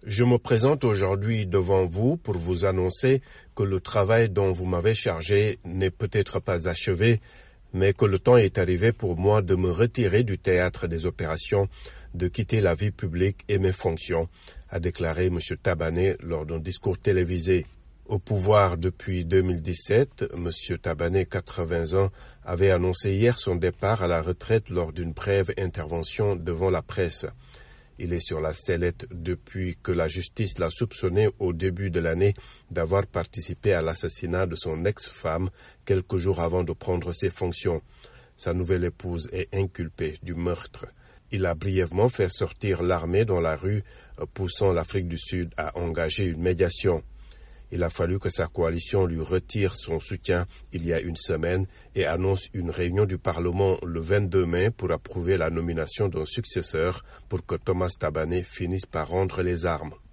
Je me présente aujourd'hui devant vous pour vous annoncer que le travail dont vous m'avez chargé n'est peut-être pas achevé, mais que le temps est arrivé pour moi de me retirer du théâtre des opérations, de quitter la vie publique et mes fonctions, a déclaré M. Tabané lors d'un discours télévisé. Au pouvoir depuis 2017, M. Tabané, 80 ans, avait annoncé hier son départ à la retraite lors d'une brève intervention devant la presse. Il est sur la sellette depuis que la justice l'a soupçonné au début de l'année d'avoir participé à l'assassinat de son ex-femme quelques jours avant de prendre ses fonctions. Sa nouvelle épouse est inculpée du meurtre. Il a brièvement fait sortir l'armée dans la rue, poussant l'Afrique du Sud à engager une médiation. Il a fallu que sa coalition lui retire son soutien il y a une semaine et annonce une réunion du Parlement le 22 mai pour approuver la nomination d'un successeur pour que Thomas Tabané finisse par rendre les armes.